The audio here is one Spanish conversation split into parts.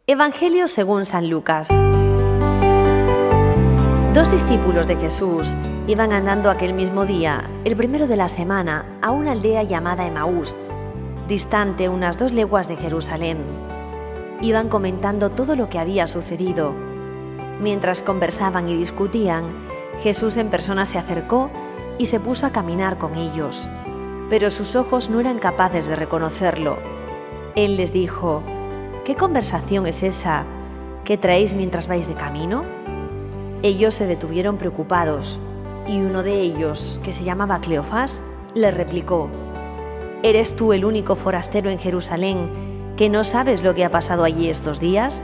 Evangelio según San Lucas. Dos discípulos de Jesús iban andando aquel mismo día, el primero de la semana, a una aldea llamada Emaús, distante unas 2 leguas de Jerusalén. Iban comentando todo lo que había sucedido. Mientras conversaban y discutían, Jesús en persona se acercó y se puso a caminar con ellos, pero sus ojos no eran capaces de reconocerlo. Él les dijo: ¿Qué conversación es esa que traéis mientras vais de camino? Ellos se detuvieron preocupados, y uno de ellos, que se llamaba Cleofás, le replicó: ¿Eres tú el único forastero en Jerusalén que no sabes lo que ha pasado allí estos días?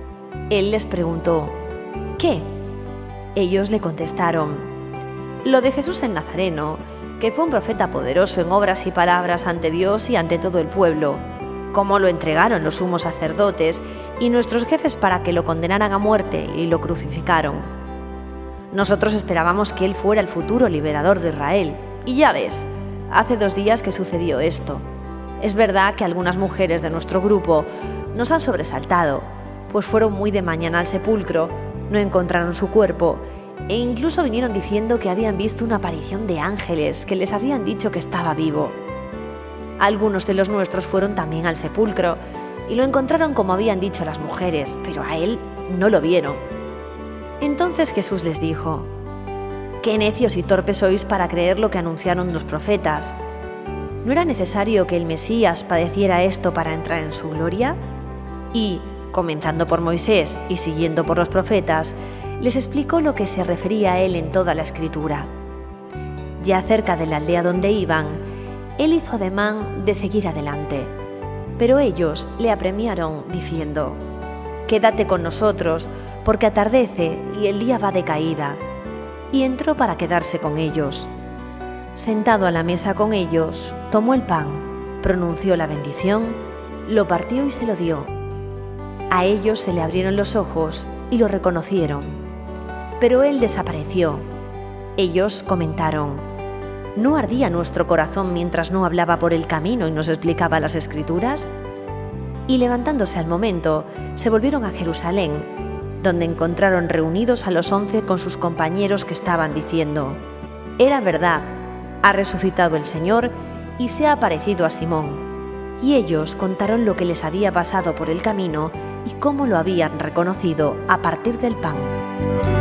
Él les preguntó: ¿Qué? Ellos le contestaron: lo de Jesús el Nazareno, que fue un profeta poderoso en obras y palabras ante Dios y ante todo el pueblo, cómo lo entregaron los sumos sacerdotes y nuestros jefes para que lo condenaran a muerte y lo crucificaron. Nosotros esperábamos que él fuera el futuro liberador de Israel, y ya ves, hace 2 días que sucedió esto. Es verdad que algunas mujeres de nuestro grupo nos han sobresaltado, pues fueron muy de mañana al sepulcro, no encontraron su cuerpo e incluso vinieron diciendo que habían visto una aparición de ángeles que les habían dicho que estaba vivo. Algunos de los nuestros fueron también al sepulcro y lo encontraron como habían dicho las mujeres, pero a él no lo vieron. Entonces Jesús les dijo: «Qué necios y torpes sois para creer lo que anunciaron los profetas. ¿No era necesario que el Mesías padeciera esto para entrar en su gloria?» Y, comenzando por Moisés y siguiendo por los profetas, les explicó lo que se refería a él en toda la Escritura. Ya cerca de la aldea donde iban, él hizo ademán de seguir adelante, pero ellos le apremiaron diciendo: «Quédate con nosotros, porque atardece y el día va de caída». Y entró para quedarse con ellos. Sentado a la mesa con ellos, tomó el pan, pronunció la bendición, lo partió y se lo dio. A ellos se le abrieron los ojos y lo reconocieron, pero él desapareció. Ellos comentaron: ¿no ardía nuestro corazón mientras no hablaba por el camino y nos explicaba las Escrituras? Y levantándose al momento, se volvieron a Jerusalén, donde encontraron reunidos a los 11 con sus compañeros que estaban diciendo: «Era verdad, ha resucitado el Señor y se ha aparecido a Simón». Y ellos contaron lo que les había pasado por el camino y cómo lo habían reconocido a partir del pan.